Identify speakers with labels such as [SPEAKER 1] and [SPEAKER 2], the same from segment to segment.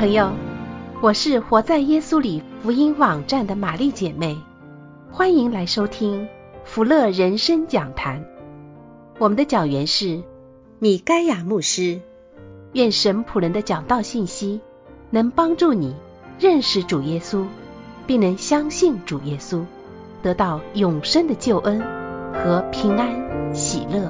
[SPEAKER 1] 朋友，我是活在耶稣里福音网站的玛丽姐妹，欢迎来收听福乐人生讲坛。我们的讲员是米该亚牧师。愿神仆人的讲道信息能帮助你认识主耶稣，并能相信主耶稣，得到永生的救恩和平安喜乐。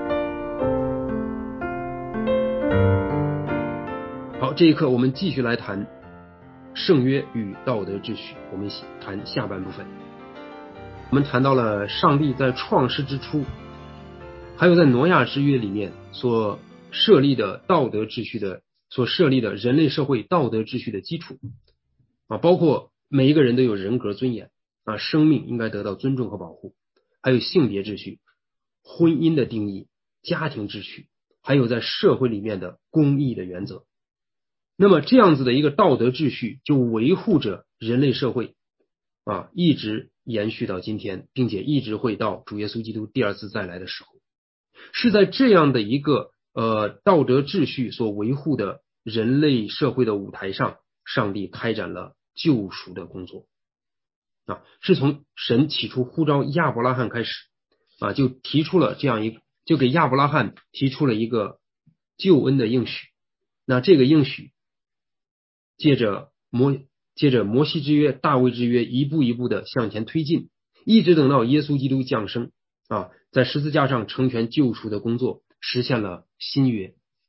[SPEAKER 2] 好，这一课我们继续来谈圣约与道德秩序，我们谈下半部分。我们谈到了上帝在创世之初，还有在挪亚之约里面所设立的道德秩序的，所设立的人类社会道德秩序的基础包括每一个人都有人格尊严生命应该得到尊重和保护，还有性别秩序、婚姻的定义、家庭秩序，还有在社会里面的公义的原则。那么这样子的一个道德秩序就维护着人类社会一直延续到今天，并且一直会到主耶稣基督第二次再来的时候。是在这样的一个道德秩序所维护的人类社会的舞台上，上帝开展了救赎的工作是从神起初呼召亚伯拉罕开始就提出了就给亚伯拉罕提出了一个救恩的应许。那这个应许借着摩西之约、大卫之约一步一步的向前推进，一直等到耶稣基督降生在十字架上成全救赎的工作，实现了新约。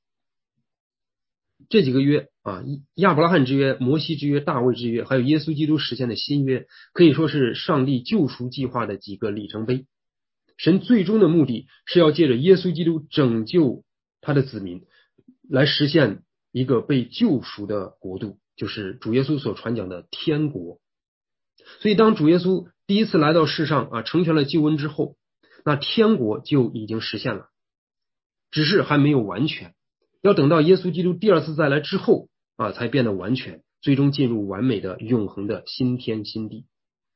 [SPEAKER 2] 这几个约亚伯拉罕之约、摩西之约、大卫之约，还有耶稣基督实现的新约，可以说是上帝救赎计划的几个里程碑。神最终的目的是要借着耶稣基督拯救他的子民，来实现一个被救赎的国度，就是主耶稣所传讲的天国。所以当主耶稣第一次来到世上成全了救恩之后，那天国就已经实现了，只是还没有完全，要等到耶稣基督第二次再来之后才变得完全，最终进入完美的永恒的新天新地。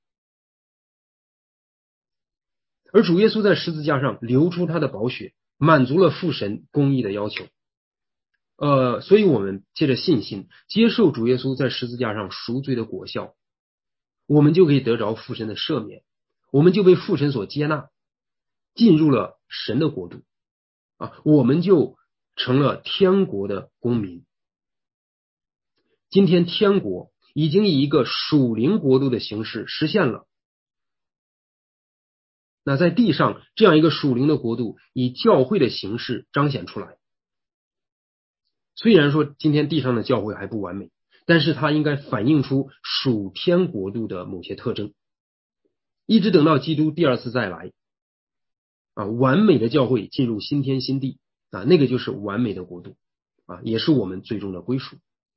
[SPEAKER 2] 而主耶稣在十字架上流出他的宝血，满足了父神公义的要求所以我们借着信心接受主耶稣在十字架上赎罪的果效，我们就可以得着父神的赦免，我们就被父神所接纳，进入了神的国度我们就成了天国的公民。今天天国已经以一个属灵国度的形式实现了。那在地上这样一个属灵的国度以教会的形式彰显出来。虽然说今天地上的教会还不完美，但是它应该反映出属天国度的某些特征，一直等到基督第二次再来完美的教会进入新天新地那个就是完美的国度也是我们最终的归属。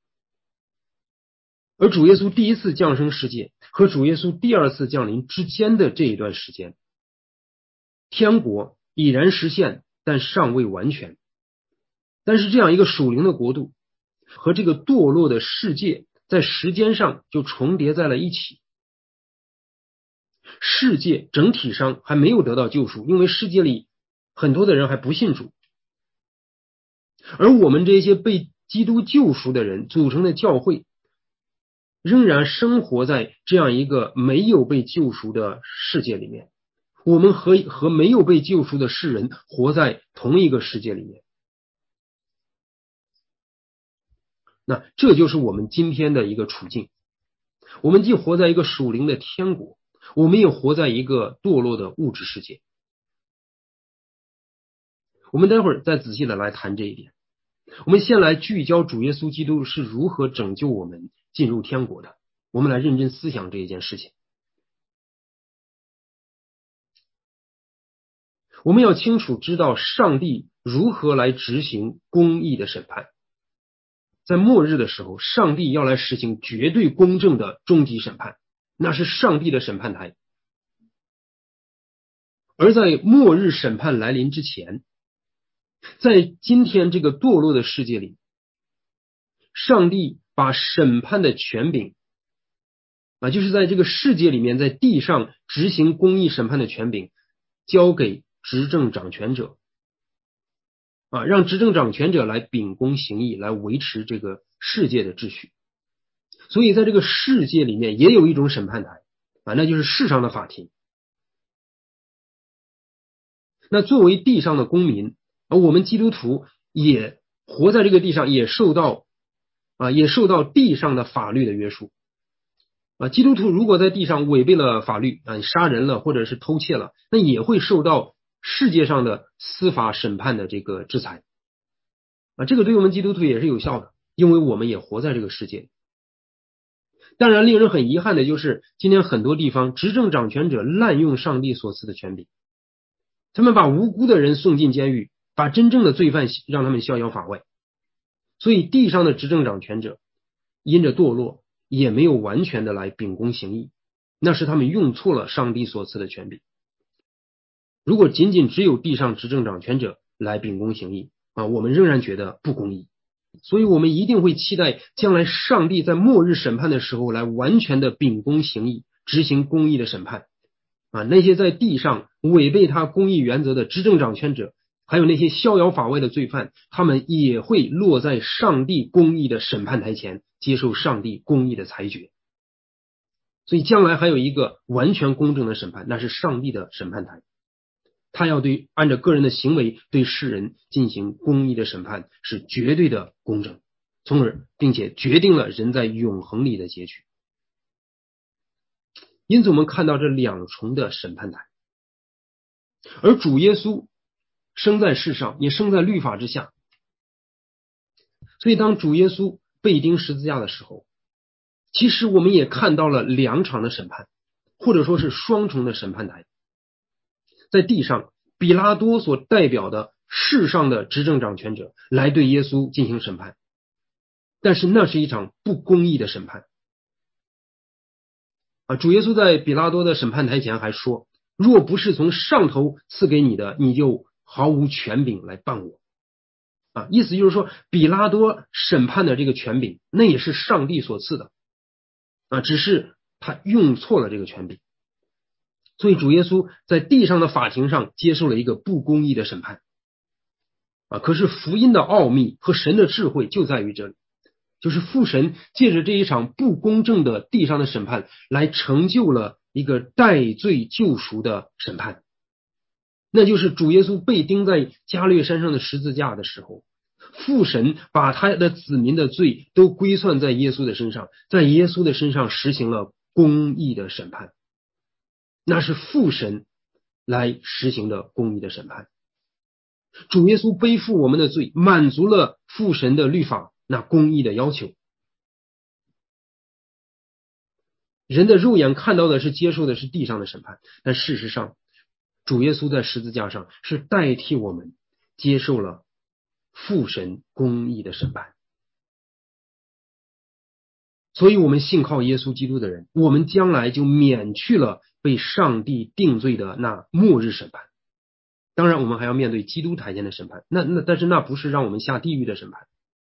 [SPEAKER 2] 而主耶稣第一次降生世界和主耶稣第二次降临之间的这一段时间，天国已然实现，但尚未完全。但是这样一个属灵的国度和这个堕落的世界在时间上就重叠在了一起。世界整体上还没有得到救赎，因为世界里很多的人还不信主，而我们这些被基督救赎的人组成的教会仍然生活在这样一个没有被救赎的世界里面，我们和没有被救赎的世人活在同一个世界里面。那这就是我们今天的一个处境，我们既活在一个属灵的天国，我们也活在一个堕落的物质世界。我们待会儿再仔细的来谈这一点。我们先来聚焦主耶稣基督是如何拯救我们进入天国的，我们来认真思想这一件事情。我们要清楚知道上帝如何来执行公义的审判。在末日的时候，上帝要来实行绝对公正的终极审判，那是上帝的审判台。而在末日审判来临之前，在今天这个堕落的世界里，上帝把审判的权柄就是在这个世界里面，在地上执行公义审判的权柄交给执政掌权者让执政掌权者来秉公行义，来维持这个世界的秩序所以在这个世界里面也有一种审判台那就是世上的法庭。那作为地上的公民，我们基督徒也活在这个地上，也受到地上的法律的约束。基督徒如果在地上违背了法律杀人了或者是偷窃了，那也会受到世界上的司法审判的这个制裁。这个对我们基督徒也是有效的，因为我们也活在这个世界。当然令人很遗憾的就是今天很多地方执政掌权者滥用上帝所赐的权柄，他们把无辜的人送进监狱，把真正的罪犯让他们逍遥法外。所以地上的执政掌权者因着堕落也没有完全的来秉公行义，那是他们用错了上帝所赐的权柄。如果仅仅只有地上执政掌权者来秉公行义我们仍然觉得不公义。所以我们一定会期待将来上帝在末日审判的时候来完全的秉公行义，执行公义的审判那些在地上违背他公义原则的执政掌权者，还有那些逍遥法外的罪犯，他们也会落在上帝公义的审判台前，接受上帝公义的裁决。所以将来还有一个完全公正的审判，那是上帝的审判台，他要按照个人的行为对世人进行公义的审判，是绝对的公正，从而并且决定了人在永恒里的结局。因此我们看到这两重的审判台，而主耶稣生在世上，也生在律法之下。所以当主耶稣被钉十字架的时候，其实我们也看到了两场的审判，或者说是双重的审判台。在地上，比拉多所代表的世上的执政掌权者来对耶稣进行审判，但是那是一场不公义的审判主耶稣在比拉多的审判台前还说，若不是从上头赐给你的，你就毫无权柄来办我意思就是说比拉多审判的这个权柄那也是上帝所赐的只是他用错了这个权柄。所以主耶稣在地上的法庭上接受了一个不公义的审判可是福音的奥秘和神的智慧就在于这里，就是父神借着这一场不公正的地上的审判来成就了一个代罪救赎的审判，那就是主耶稣被钉在加略山上的十字架的时候，父神把他的子民的罪都归算在耶稣的身上，在耶稣的身上实行了公义的审判，那是父神来实行的公义的审判。主耶稣背负我们的罪，满足了父神的律法那公义的要求。人的肉眼看到的是接受的是地上的审判，但事实上主耶稣在十字架上是代替我们接受了父神公义的审判。所以我们信靠耶稣基督的人，我们将来就免去了被上帝定罪的那末日审判。当然我们还要面对基督台前的审判，但是那不是让我们下地狱的审判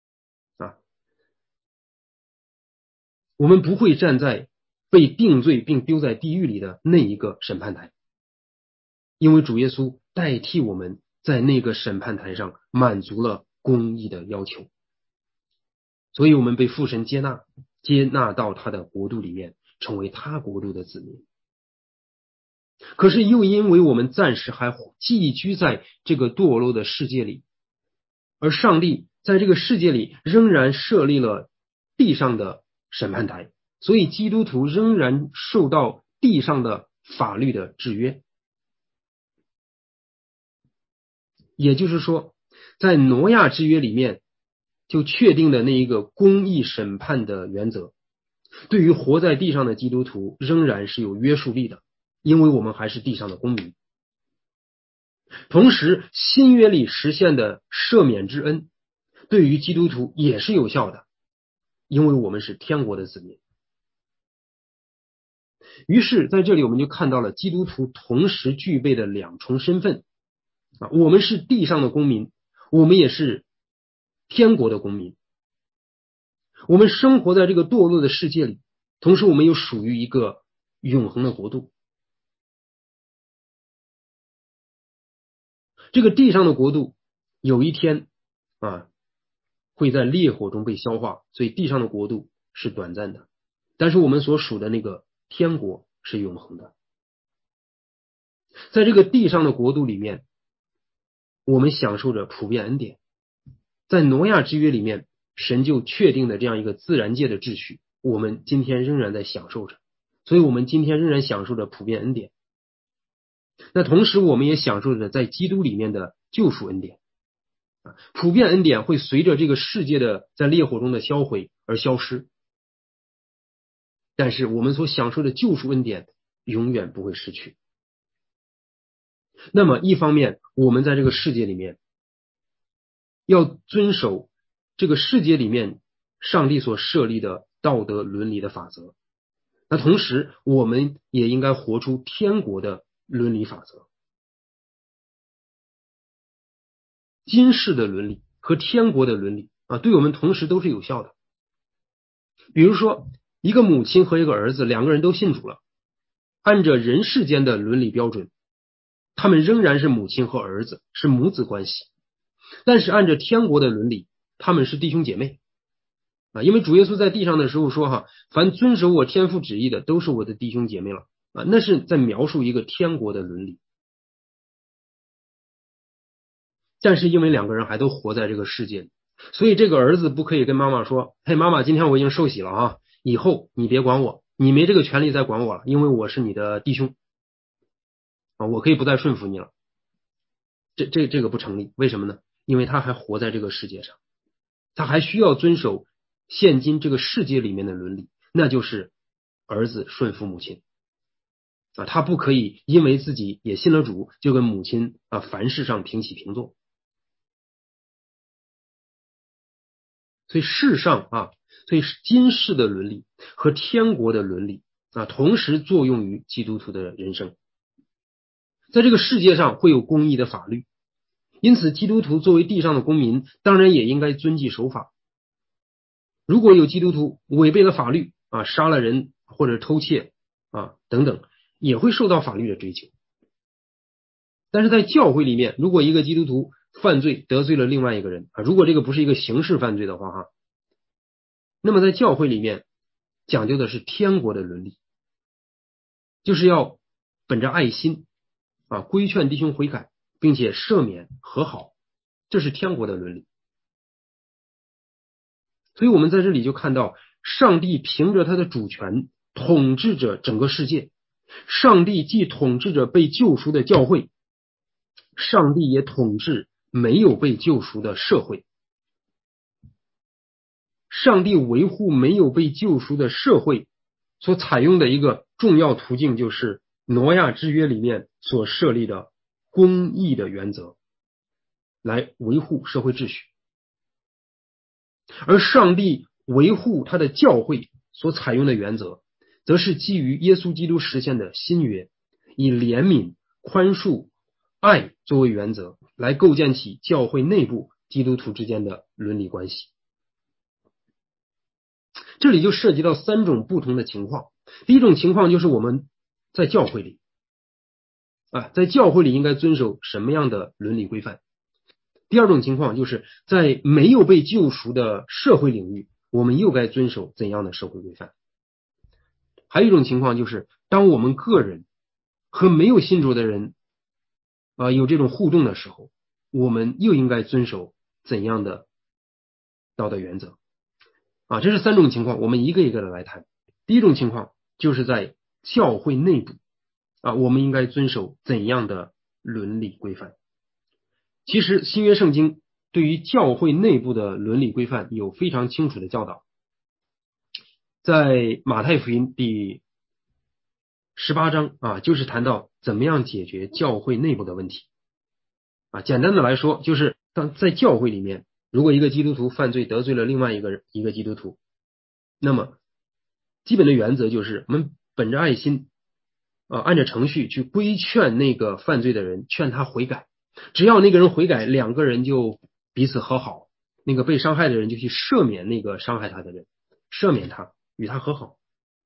[SPEAKER 2] 我们不会站在被定罪并丢在地狱里的那一个审判台，因为主耶稣代替我们在那个审判台上满足了公义的要求，所以我们被父神接纳到他的国度里面，成为他国度的子民。可是又因为我们暂时还寄居在这个堕落的世界里，而上帝在这个世界里仍然设立了地上的审判台，所以基督徒仍然受到地上的法律的制约。也就是说，在挪亚之约里面就确定的那一个公义审判的原则，对于活在地上的基督徒仍然是有约束力的，因为我们还是地上的公民。同时新约里实现的赦免之恩对于基督徒也是有效的，因为我们是天国的子民。于是在这里我们就看到了基督徒同时具备的两重身份我们是地上的公民，我们也是天国的公民。我们生活在这个堕落的世界里，同时我们又属于一个永恒的国度。这个地上的国度有一天会在烈火中被消化，所以地上的国度是短暂的，但是我们所属的那个天国是永恒的。在这个地上的国度里面，我们享受着普遍恩典。在挪亚之约里面，神就确定的这样一个自然界的秩序，我们今天仍然在享受着，所以我们今天仍然享受着普遍恩典。那同时我们也享受着在基督里面的救赎恩典。普遍恩典会随着这个世界的在烈火中的销毁而消失，但是我们所享受的救赎恩典永远不会失去。那么一方面，我们在这个世界里面要遵守这个世界里面上帝所设立的道德伦理的法则，那同时我们也应该活出天国的伦理法则。今世的伦理和天国的伦理对我们同时都是有效的。比如说，一个母亲和一个儿子，两个人都信主了，按着人世间的伦理标准，他们仍然是母亲和儿子，是母子关系。但是按照天国的伦理，他们是弟兄姐妹因为主耶稣在地上的时候说凡遵守我天父旨意的都是我的弟兄姐妹了那是在描述一个天国的伦理。但是因为两个人还都活在这个世界里，所以这个儿子不可以跟妈妈说，嘿，妈妈，今天我已经受洗了以后你别管我，你没这个权利再管我了，因为我是你的弟兄我可以不再顺服你了。这个不成立，为什么呢？因为他还活在这个世界上，他还需要遵守现今这个世界里面的伦理，那就是儿子顺服母亲他不可以因为自己也信了主，就跟母亲凡事上平起平坐。所以所以今世的伦理和天国的伦理同时作用于基督徒的人生。在这个世界上会有公义的法律，因此基督徒作为地上的公民，当然也应该遵纪守法。如果有基督徒违背了法律杀了人或者偷窃等等，也会受到法律的追究。但是在教会里面，如果一个基督徒犯罪得罪了另外一个人如果这个不是一个刑事犯罪的话那么在教会里面讲究的是天国的伦理，就是要本着爱心规劝弟兄悔改，并且赦免和好，这是天国的伦理。所以我们在这里就看到，上帝凭着他的主权统治着整个世界，上帝既统治着被救赎的教会，上帝也统治没有被救赎的社会。上帝维护没有被救赎的社会所采用的一个重要途径，就是挪亚之约里面所设立的公义的原则，来维护社会秩序。而上帝维护他的教会所采用的原则，则是基于耶稣基督实现的新约，以怜悯、宽恕、爱作为原则，来构建起教会内部基督徒之间的伦理关系。这里就涉及到三种不同的情况。第一种情况就是我们在教会里在教会里应该遵守什么样的伦理规范。第二种情况就是在没有被救赎的社会领域，我们又该遵守怎样的社会规范。还有一种情况就是当我们个人和没有信主的人有这种互动的时候，我们又应该遵守怎样的道德原则这是三种情况，我们一个一个的来谈。第一种情况就是在教会内部我们应该遵守怎样的伦理规范。其实新约圣经对于教会内部的伦理规范有非常清楚的教导。在马太福音第18章就是谈到怎么样解决教会内部的问题简单的来说，就是在教会里面，如果一个基督徒犯罪得罪了另外一个基督徒，那么基本的原则就是我们本着爱心按照程序去规劝那个犯罪的人，劝他悔改。只要那个人悔改，两个人就彼此和好，那个被伤害的人就去赦免那个伤害他的人，赦免他，与他和好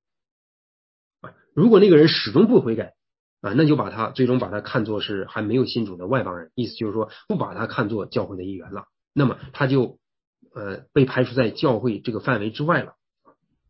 [SPEAKER 2] 如果那个人始终不悔改那就最终把他看作是还没有信主的外邦人，意思就是说不把他看作教会的一员了，那么他就被排除在教会这个范围之外了。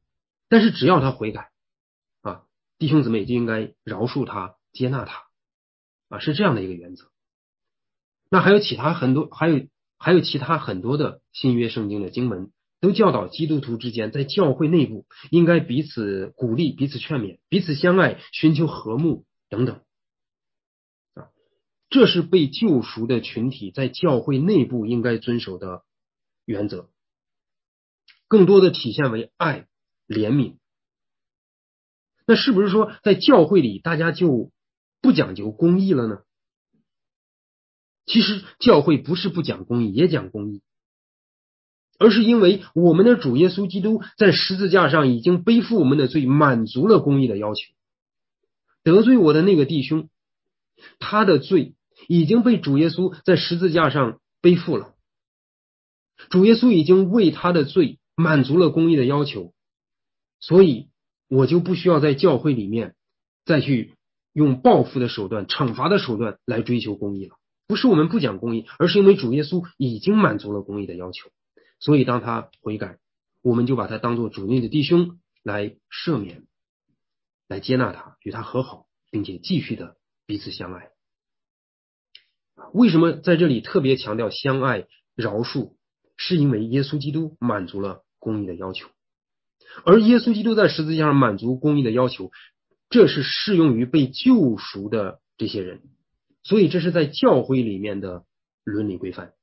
[SPEAKER 2] 但是只要他悔改啊，弟兄姊妹就应该饶恕他，接纳他啊，是这样的一个原则。那还有其他很多的新约圣经的经文都教导基督徒之间在教会内部应该彼此鼓励、彼此劝勉、彼此相爱、寻求和睦等等啊，这是被救赎的群体在教会内部应该遵守的原则，更多的体现为爱、怜悯。那是不是说在教会里大家就不讲究公义了呢？其实教会不是不讲公义，也讲公义，而是因为我们的主耶稣基督在十字架上已经背负我们的罪，满足了公义的要求。得罪我的那个弟兄，他的罪已经被主耶稣在十字架上背负了，主耶稣已经为他的罪满足了公义的要求，所以我就不需要在教会里面再去用报复的手段、惩罚的手段来追求公义了。不是我们不讲公义，而是因为主耶稣已经满足了公义的要求，所以当他悔改，我们就把他当作主内的弟兄来赦免，来接纳他，与他和好，并且继续的彼此相爱。为什么在这里特别强调相爱饶恕？是因为耶稣基督满足了公义的要求，而耶稣基督在十字架上满足公义的要求，这是适用于被救赎的这些人，所以这是在教会里面的伦理规范。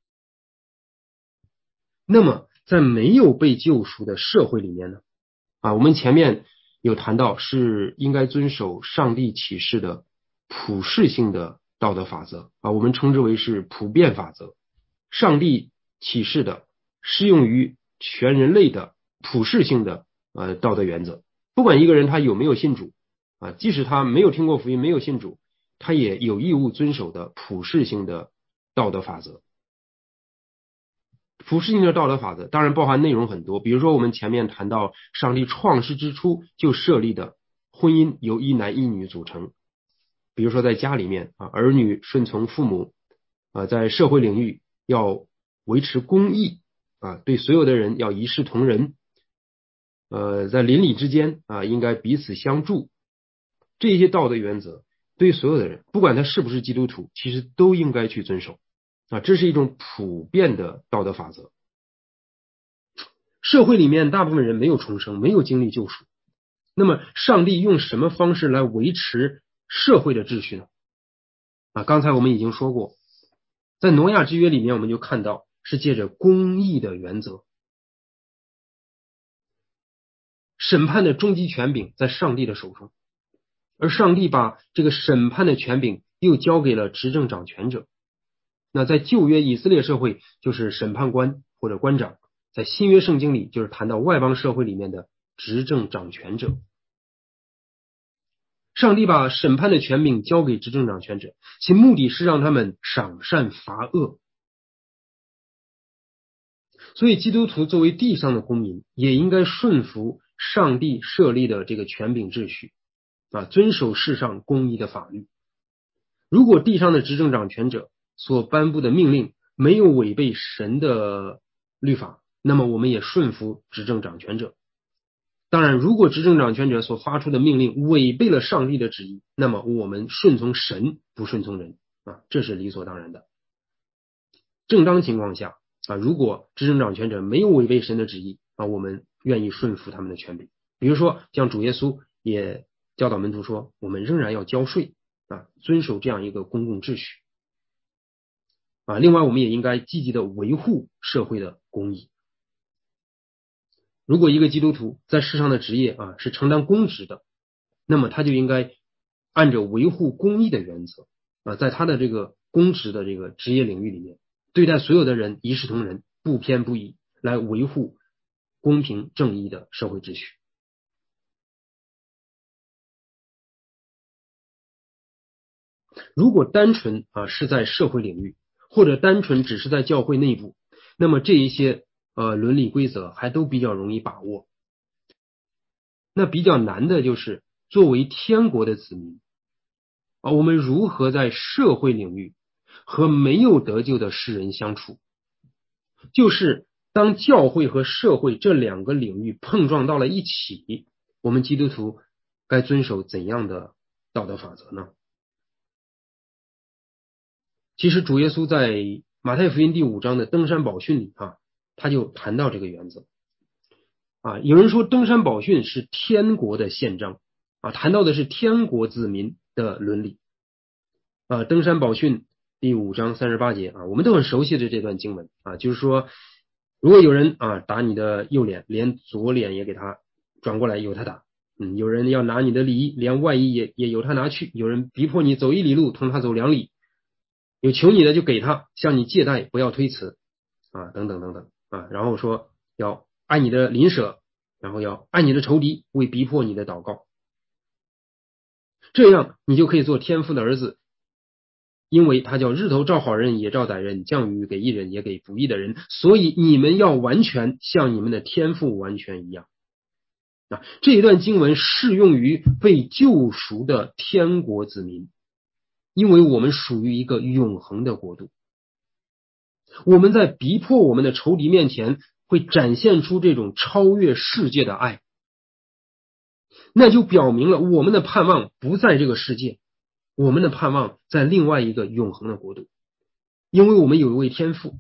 [SPEAKER 2] 那么在没有被救赎的社会里面呢？我们前面有谈到是应该遵守上帝启示的普世性的道德法则我们称之为是普遍法则。上帝启示的适用于全人类的普世性的道德原则，不管一个人他有没有信主即使他没有听过福音，没有信主，他也有义务遵守的普世性的道德法则。普世性的道德法则当然包含内容很多，比如说我们前面谈到上帝创世之初就设立的婚姻由一男一女组成，比如说在家里面儿女顺从父母在社会领域要维持公义对所有的人要一视同仁在邻里之间应该彼此相助，这些道德原则对所有的人不管他是不是基督徒其实都应该去遵守这是一种普遍的道德法则。社会里面大部分人没有重生，没有经历救赎，那么上帝用什么方式来维持社会的秩序呢？刚才我们已经说过，在挪亚之约里面我们就看到是借着公义的原则，审判的终极权柄在上帝的手中，而上帝把这个审判的权柄又交给了执政掌权者。那在旧约以色列社会就是审判官或者官长，在新约圣经里就是谈到外邦社会里面的执政掌权者。上帝把审判的权柄交给执政掌权者，其目的是让他们赏善罚恶。所以基督徒作为地上的公民也应该顺服上帝设立的这个权柄秩序遵守世上公义的法律。如果地上的执政掌权者所颁布的命令没有违背神的律法，那么我们也顺服执政掌权者。当然如果执政掌权者所发出的命令违背了上帝的旨意，那么我们顺从神不顺从人这是理所当然的。正当情况下如果执政掌权者没有违背神的旨意我们愿意顺服他们的权柄。比如说像主耶稣也教导门徒说，我们仍然要交税遵守这样一个公共秩序另外我们也应该积极的维护社会的公义。如果一个基督徒在世上的职业是承担公职的，那么他就应该按照维护公义的原则在他的这个公职的这个职业领域里面对待所有的人一视同仁，不偏不倚，来维护公平正义的社会秩序。如果单纯是在社会领域，或者单纯只是在教会内部，那么这一些伦理规则还都比较容易把握。那比较难的就是作为天国的子民我们如何在社会领域和没有得救的世人相处，就是当教会和社会这两个领域碰撞到了一起，我们基督徒该遵守怎样的道德法则呢？其实主耶稣在马太福音第5章的登山宝训里他就谈到这个原则有人说登山宝训是天国的宪章谈到的是天国子民的伦理登山宝训第5章38节我们都很熟悉的这段经文就是说，如果有人打你的右脸，连左脸也给他转过来，由他打。有人要拿你的里衣，连外衣也由他拿去。有人逼迫你走1里路，同他走2里。有求你的就给他，向你借贷，不要推辞等等等等然后说要爱你的邻舍，然后要爱你的仇敌，为逼迫你的祷告。这样你就可以做天父的儿子，因为他叫日头照好人也照歹人，降雨给义人也给不义的人，所以你们要完全像你们的天父完全一样这一段经文适用于被救赎的天国子民，因为我们属于一个永恒的国度。我们在逼迫我们的仇敌面前会展现出这种超越世界的爱，那就表明了我们的盼望不在这个世界，我们的盼望在另外一个永恒的国度，因为我们有一位天父，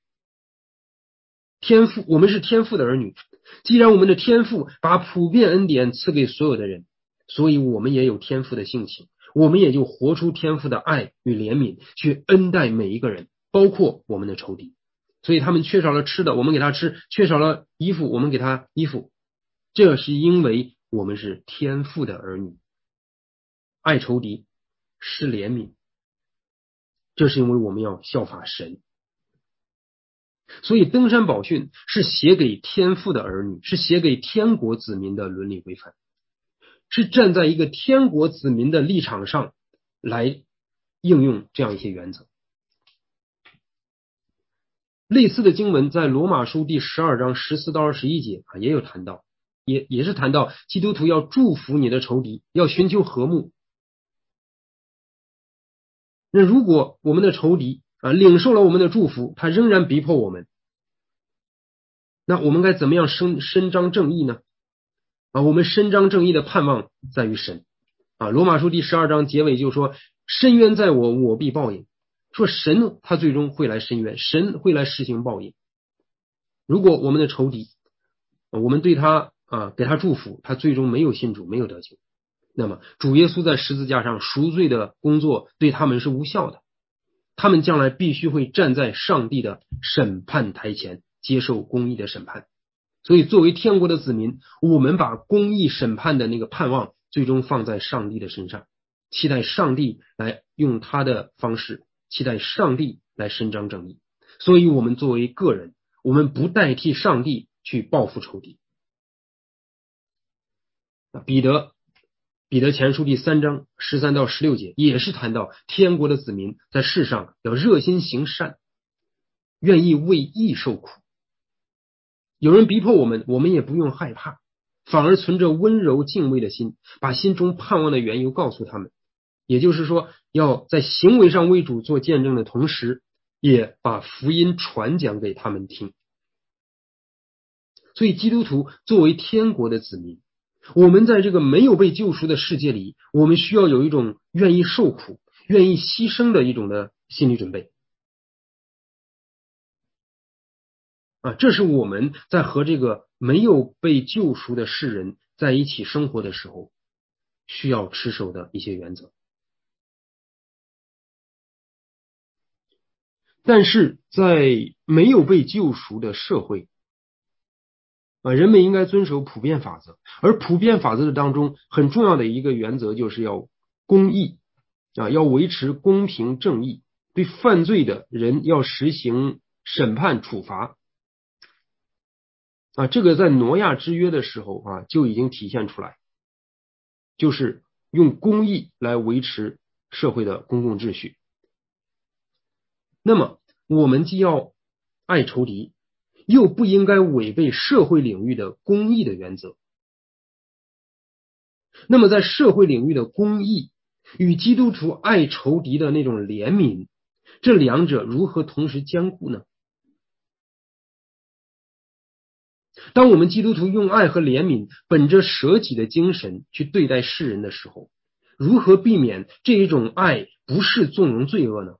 [SPEAKER 2] 我们是天父的儿女。既然我们的天父把普遍恩典赐给所有的人，所以我们也有天父的性情，我们也就活出天父的爱与怜悯，去恩待每一个人，包括我们的仇敌。所以他们缺少了吃的，我们给他吃；缺少了衣服，我们给他衣服。这是因为我们是天父的儿女，爱仇敌，施怜悯，这是因为我们要效法神。所以登山宝训是写给天父的儿女，是写给天国子民的伦理规范，是站在一个天国子民的立场上来应用这样一些原则。类似的经文在罗马书第12章14到21节也有谈到，也是谈到基督徒要祝福你的仇敌，要寻求和睦。那如果我们的仇敌领受了我们的祝福，他仍然逼迫我们，那我们该怎么样伸张正义呢？我们伸张正义的盼望在于神罗马书第12章结尾就说，伸冤在我，我必报应。说神他最终会来伸冤，神会来施行报应。如果我们的仇敌我们对他给他祝福，他最终没有信主，没有得救，那么主耶稣在十字架上赎罪的工作对他们是无效的，他们将来必须会站在上帝的审判台前，接受公义的审判。所以作为天国的子民，我们把公义审判的那个盼望最终放在上帝的身上，期待上帝来用他的方式，期待上帝来伸张正义。所以我们作为个人，我们不代替上帝去报复仇敌。彼得前书第3章13到16节也是谈到天国的子民在世上要热心行善，愿意为义受苦。有人逼迫我们，我们也不用害怕，反而存着温柔敬畏的心，把心中盼望的缘由告诉他们。也就是说，要在行为上为主做见证的同时，也把福音传讲给他们听。所以基督徒作为天国的子民，我们在这个没有被救赎的世界里，我们需要有一种愿意受苦、愿意牺牲的一种的心理准备这是我们在和这个没有被救赎的世人在一起生活的时候需要持守的一些原则。但是在没有被救赎的社会人们应该遵守普遍法则，而普遍法则的当中很重要的一个原则就是要公义要维持公平正义，对犯罪的人要实行审判处罚这个在挪亚之约的时候就已经体现出来，就是用公义来维持社会的公共秩序。那么我们既要爱仇敌，又不应该违背社会领域的公义的原则。那么在社会领域的公义与基督徒爱仇敌的那种怜悯，这两者如何同时兼顾呢？ 当我们基督徒用爱和怜悯，本着舍己的精神去对待世人的时候，如何避免这一种爱不是纵容罪恶呢？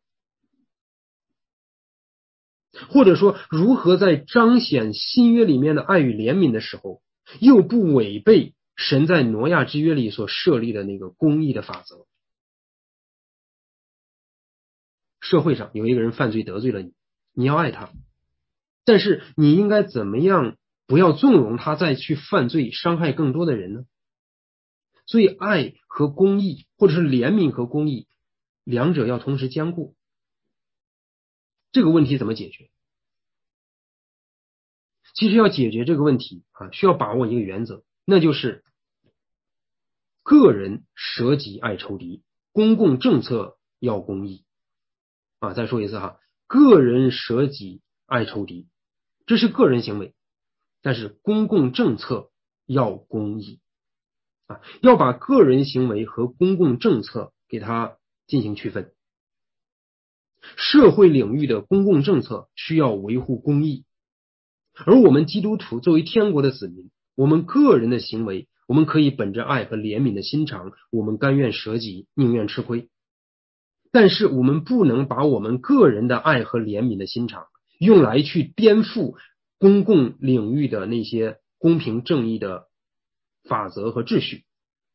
[SPEAKER 2] 或者说，如何在彰显新约里面的爱与怜悯的时候，又不违背神在挪亚之约里所设立的那个公义的法则？社会上有一个人犯罪得罪了你，你要爱他，但是你应该怎么样不要纵容他再去犯罪伤害更多的人呢？所以爱和公义，或者是怜悯和公义，两者要同时兼顾。这个问题怎么解决？其实要解决这个问题需要把握一个原则，那就是个人舍己爱仇敌，公共政策要公义再说一次个人舍己爱仇敌，这是个人行为，但是公共政策要公义要把个人行为和公共政策给它进行区分。社会领域的公共政策需要维护公义，而我们基督徒作为天国的子民，我们个人的行为，我们可以本着爱和怜悯的心肠，我们甘愿舍己，宁愿吃亏。但是我们不能把我们个人的爱和怜悯的心肠用来去颠覆公共领域的那些公平正义的法则和秩序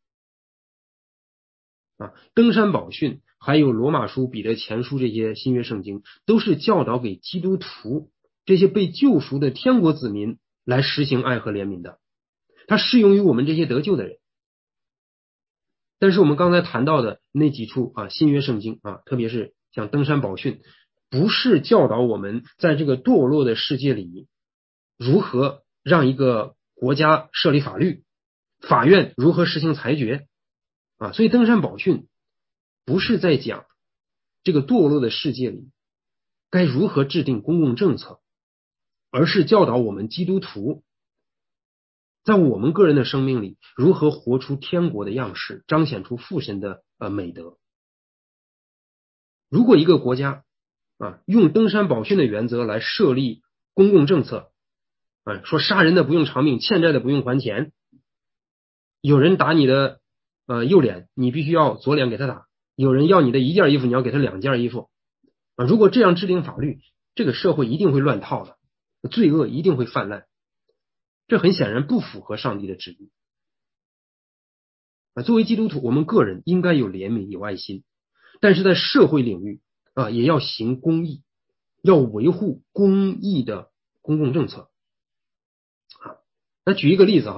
[SPEAKER 2] 登山宝训还有罗马书、彼得前书这些新约圣经，都是教导给基督徒这些被救赎的天国子民来实行爱和怜悯的，它适用于我们这些得救的人。但是我们刚才谈到的那几处新约圣经特别是像登山宝训，不是教导我们在这个堕落的世界里如何让一个国家设立法律，法院如何实行裁决所以登山宝训不是在讲这个堕落的世界里该如何制定公共政策，而是教导我们基督徒在我们个人的生命里如何活出天国的样式，彰显出父神的美德。如果一个国家用登山宝训的原则来设立公共政策说杀人的不用偿命，欠债的不用还钱，有人打你的右脸，你必须要左脸给他打，有人要你的一件衣服，你要给他两件衣服如果这样制定法律，这个社会一定会乱套的，罪恶一定会泛滥，这很显然不符合上帝的旨意作为基督徒，我们个人应该有怜悯有爱心，但是在社会领域也要行公义，要维护公义的公共政策那举一个例子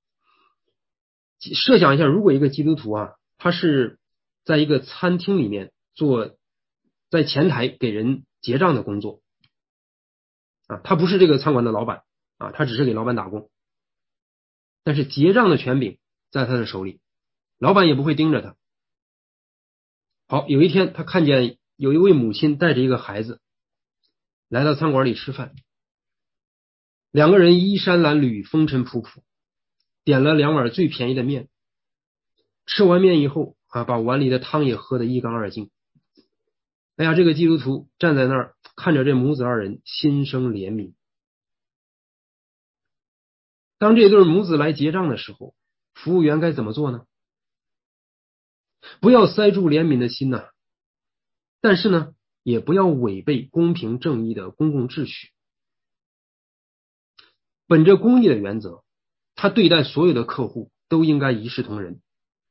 [SPEAKER 2] 设想一下，如果一个基督徒他是在一个餐厅里面做在前台给人结账的工作他不是这个餐馆的老板他只是给老板打工，但是结账的权柄在他的手里，老板也不会盯着他。好，有一天他看见有一位母亲带着一个孩子来到餐馆里吃饭，两个人衣衫褴褛，风尘仆仆，点了2碗最便宜的面，吃完面以后把碗里的汤也喝得一干二净。哎呀，这个基督徒站在那儿看着这母子二人，心生怜悯。当这对母子来结账的时候，服务员该怎么做呢？不要塞住怜悯的心但是呢，也不要违背公平正义的公共秩序。本着公义的原则，他对待所有的客户都应该一视同仁。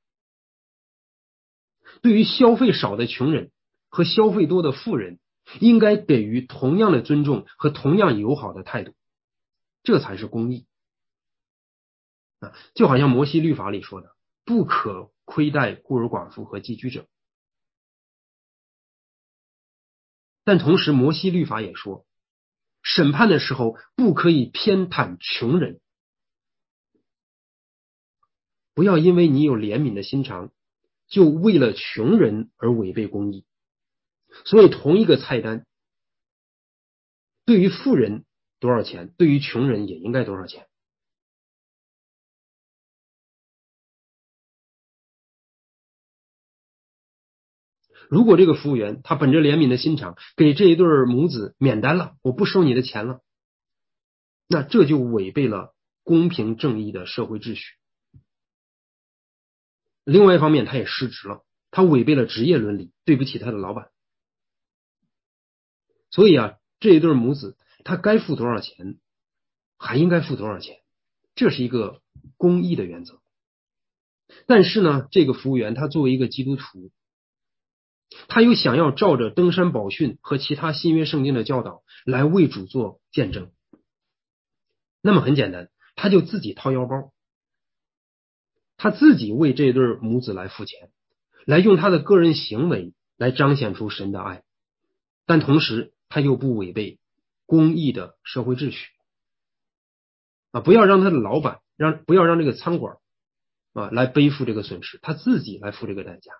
[SPEAKER 2] 对于消费少的穷人和消费多的富人，应该给予同样的尊重和同样友好的态度，这才是公义就好像摩西律法里说的，不可亏待孤儿寡妇和寄居者。但同时摩西律法也说，审判的时候不可以偏袒穷人，不要因为你有怜悯的心肠，就为了穷人而违背公义。所以同一个菜单，对于富人多少钱，对于穷人也应该多少钱。如果这个服务员他本着怜悯的心肠，给这一对母子免单了，我不收你的钱了， 那这就违背了公平正义的社会秩序。另外一方面，他也失职了，他违背了职业伦理，对不起他的老板。所以啊，这一对母子他该付多少钱，还应该付多少钱，这是一个公义的原则。但是呢，这个服务员他作为一个基督徒，他又想要照着登山宝训和其他新约圣经的教导来为主做见证，那么很简单，他就自己掏腰包，他自己为这对母子来付钱，来用他的个人行为来彰显出神的爱，但同时他又不违背公义的社会秩序啊！不要让他的老板，不要让这个餐馆啊来背负这个损失，他自己来付这个代价。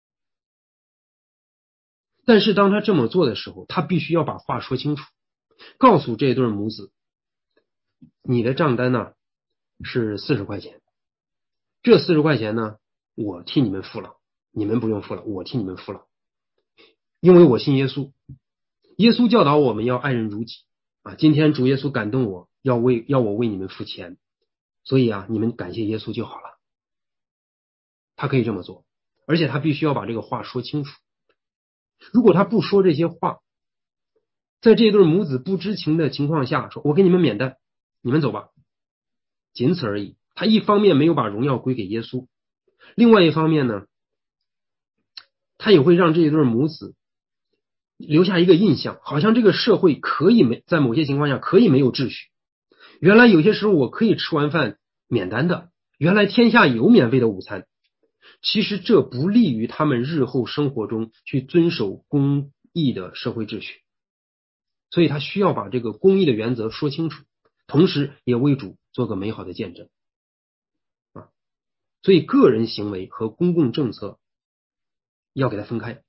[SPEAKER 2] 但是当他这么做的时候，他必须要把话说清楚，告诉这对母子，你的账单呢是40块钱，这40块钱呢我替你们付了，你们不用付了，我替你们付了，因为我信耶稣，耶稣教导我们要爱人如己啊。今天主耶稣感动我，要我为你们付钱，所以啊，你们感谢耶稣就好了。他可以这么做，而且他必须要把这个话说清楚。如果他不说这些话，在这对母子不知情的情况下说，我给你们免单，你们走吧，仅此而已。他一方面没有把荣耀归给耶稣，另外一方面呢，他也会让这一对母子留下一个印象，好像这个社会可以在某些情况下可以没有秩序。原来有些时候我可以吃完饭免单的，原来天下有免费的午餐。其实这不利于他们日后生活中去遵守公义的社会秩序，所以他需要把这个公义的原则说清楚，同时也为主做个美好的见证啊。所以个人行为和公共政策要给它分开，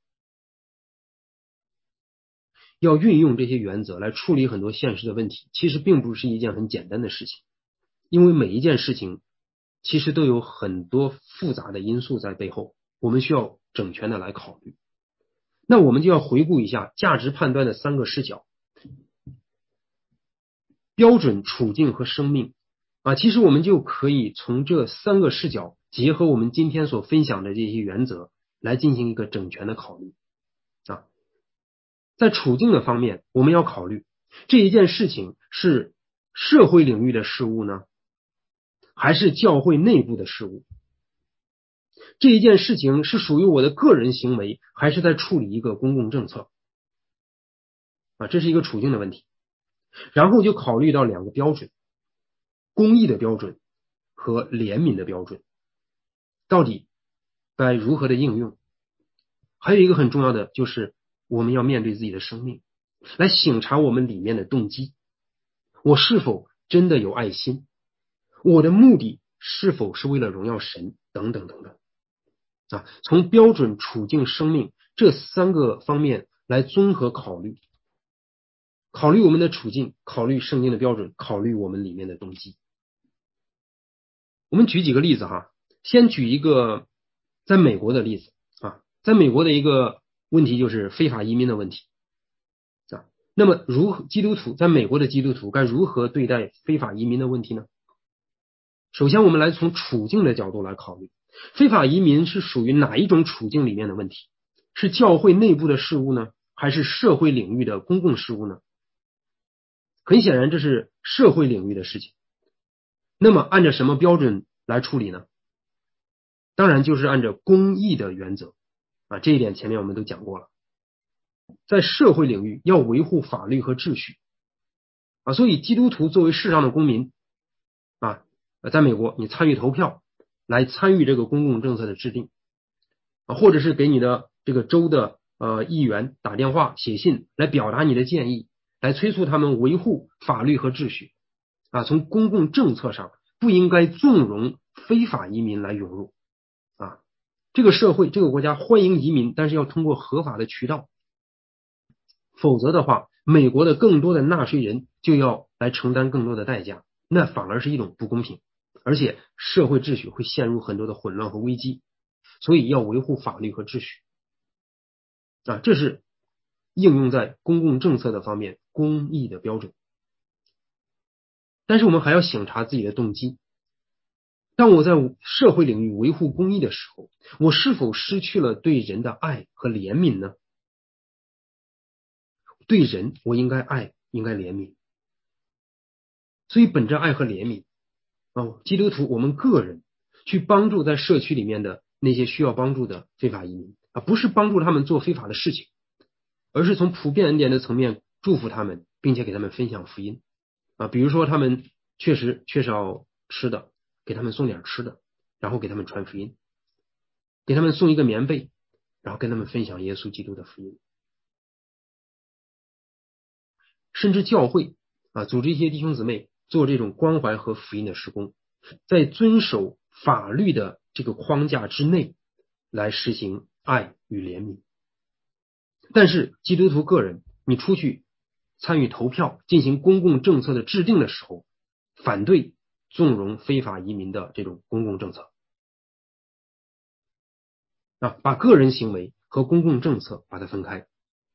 [SPEAKER 2] 要运用这些原则来处理很多现实的问题，其实并不是一件很简单的事情，因为每一件事情其实都有很多复杂的因素在背后，我们需要整全的来考虑。那我们就要回顾一下价值判断的3个视角：标准、处境和生命啊。其实我们就可以从这3个视角，结合我们今天所分享的这些原则来进行一个整全的考虑啊。在处境的方面，我们要考虑这一件事情是社会领域的事物呢，还是教会内部的事物？这一件事情是属于我的个人行为，还是在处理一个公共政策啊？这是一个处境的问题。然后就考虑到2个标准，公义的标准和怜悯的标准，到底该如何的应用？还有一个很重要的就是我们要面对自己的生命，来省察我们里面的动机，我是否真的有爱心，我的目的是否是为了荣耀神，等等等等啊。从标准、处境、生命这3个方面来综合考虑，考虑我们的处境，考虑圣经的标准，考虑我们里面的动机。我们举几个例子哈，先举一个在美国的例子啊，在美国的一个问题就是非法移民的问题啊。那么基督徒在美国的基督徒该如何对待非法移民的问题呢？首先我们来从处境的角度来考虑，非法移民是属于哪一种处境里面的问题？是教会内部的事务呢，还是社会领域的公共事务呢？很显然这是社会领域的事情。那么按照什么标准来处理呢？当然就是按照公义的原则啊，这一点前面我们都讲过了。在社会领域要维护法律和秩序啊，所以基督徒作为世上的公民啊，在美国你参与投票，来参与这个公共政策的制定啊，或者是给你的这个州的议员打电话写信来表达你的建议，来催促他们维护法律和秩序啊。从公共政策上不应该纵容非法移民来涌入啊。这个社会这个国家欢迎移民，但是要通过合法的渠道，否则的话美国的更多的纳税人就要来承担更多的代价，那反而是一种不公平，而且社会秩序会陷入很多的混乱和危机。所以要维护法律和秩序啊，这是应用在公共政策的方面公义的标准。 但是我们还要省察自己的动机。当我在社会领域维护公义的时候，我是否失去了对人的爱和怜悯呢？对人我应该爱，应该怜悯。所以本着爱和怜悯，基督徒我们个人去帮助在社区里面的那些需要帮助的非法移民，不是帮助他们做非法的事情，而是从普遍恩典的层面祝福他们，并且给他们分享福音。比如说他们确实缺少吃的，给他们送点吃的，然后给他们传福音，给他们送一个棉被，然后跟他们分享耶稣基督的福音。甚至教会组织一些弟兄姊妹做这种关怀和福音的事工，在遵守法律的这个框架之内来实行爱与怜悯。但是基督徒个人，你出去参与投票进行公共政策的制定的时候，反对纵容非法移民的这种公共政策，把个人行为和公共政策把它分开。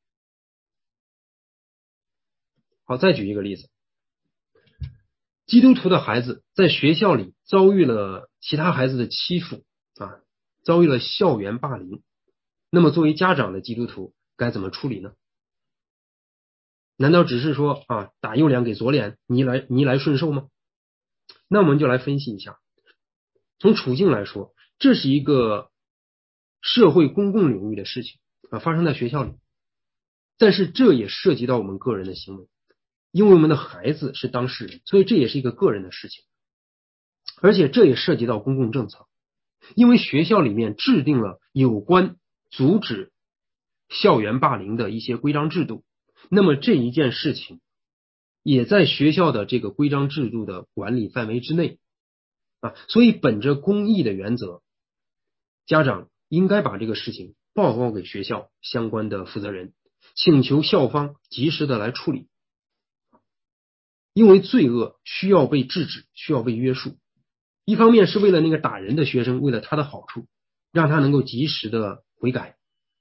[SPEAKER 2] 好，再举一个例子，基督徒的孩子在学校里遭遇了其他孩子的欺负，遭遇了校园霸凌，那么作为家长的基督徒该怎么处理呢？难道只是说打右脸给左脸，逆来顺受吗？那我们就来分析一下，从处境来说，这是一个社会公共领域的事情发生在学校里，但是这也涉及到我们个人的行为，因为我们的孩子是当事人，所以这也是一个个人的事情，而且这也涉及到公共政策，因为学校里面制定了有关阻止校园霸凌的一些规章制度，那么这一件事情也在学校的这个规章制度的管理范围之内所以本着公义的原则，家长应该把这个事情报告给学校相关的负责人，请求校方及时的来处理，因为罪恶需要被制止，需要被约束。一方面是为了那个打人的学生，为了他的好处，让他能够及时的悔改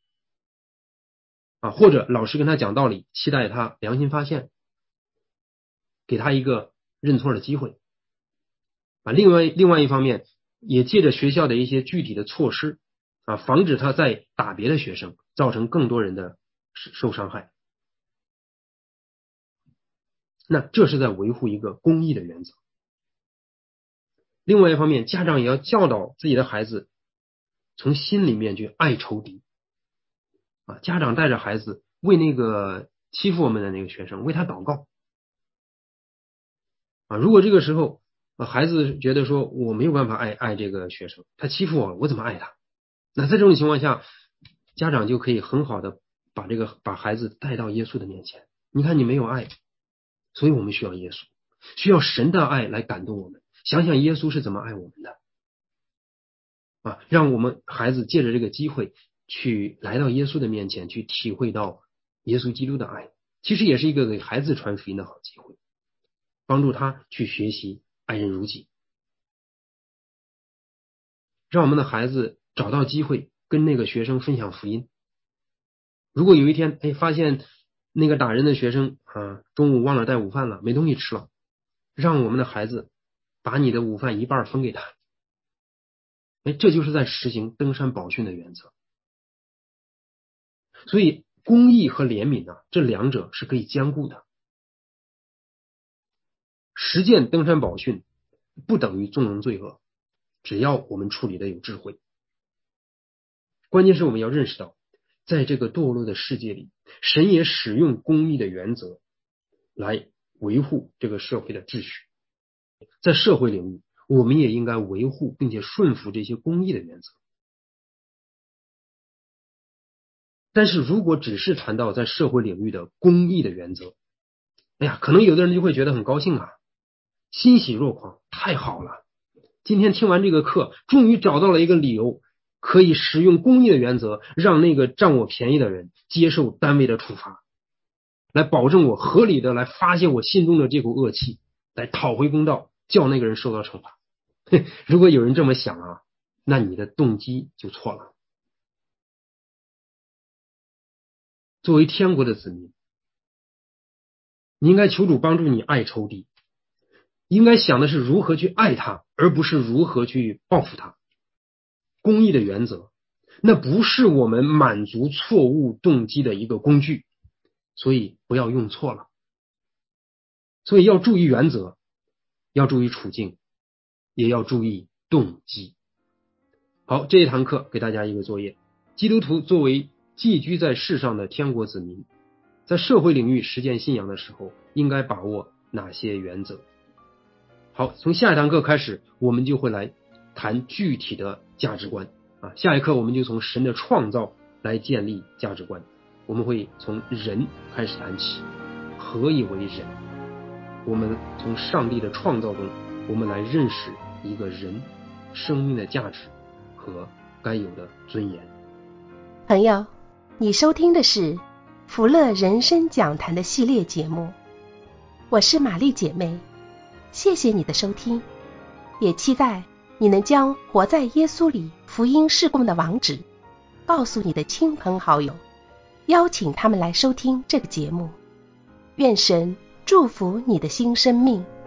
[SPEAKER 2] 或者老师跟他讲道理，期待他良心发现，给他一个认错的机会另外一方面，也借着学校的一些具体的措施防止他再打别的学生，造成更多人的受伤害。那这是在维护一个公义的原则。另外一方面，家长也要教导自己的孩子从心里面去爱仇敌家长带着孩子为那个欺负我们的那个学生为他祷告如果这个时候孩子觉得说我没有办法爱这个学生，他欺负我，我怎么爱他？那在这种情况下，家长就可以很好的把孩子带到耶稣的面前。你看你没有爱，所以我们需要耶稣，需要神的爱来感动我们。想想耶稣是怎么爱我们的让我们孩子借着这个机会去来到耶稣的面前，去体会到耶稣基督的爱，其实也是一个给孩子传福音的好机会，帮助他去学习爱人如己，让我们的孩子找到机会跟那个学生分享福音。如果有一天发现那个打人的学生中午忘了带午饭了，没东西吃了，让我们的孩子把你的午饭一半分给他，这就是在实行登山宝训的原则。所以公义和怜悯这两者是可以兼顾的。实践登山宝训不等于纵容罪恶，只要我们处理的有智慧。关键是我们要认识到，在这个堕落的世界里，神也使用公义的原则来维护这个社会的秩序。在社会领域，我们也应该维护并且顺服这些公义的原则。但是如果只是谈到在社会领域的公义的原则，可能有的人就会觉得很高兴欣喜若狂，太好了！今天听完这个课，终于找到了一个理由，可以使用公义的原则，让那个占我便宜的人接受单位的处罚，来保证我合理的来发泄我心中的这股恶气，来讨回公道，叫那个人受到惩罚。如果有人这么想那你的动机就错了。作为天国的子民，你应该求主帮助你爱仇敌， 应该想的是如何去爱他，而不是如何去报复他。公义的原则，那不是我们满足错误动机的一个工具，所以不要用错了。所以要注意原则，要注意处境，也要注意动机。好，这一堂课给大家一个作业，基督徒作为寄居在世上的天国子民，在社会领域实践信仰的时候，应该把握哪些原则？好，从下一堂课开始，我们就会来谈具体的价值观啊。下一课我们就从神的创造来建立价值观，我们会从人开始谈起，何以为人？我们从上帝的创造中，我们来认识一个人生命的价值和该有的尊严。
[SPEAKER 1] 朋友，你收听的是福乐人生讲坛的系列节目，我是玛丽姐妹，谢谢你的收听，也期待你能将活在耶稣里福音事工的网址告诉你的亲朋好友，邀请他们来收听这个节目。愿神祝福你的新生命。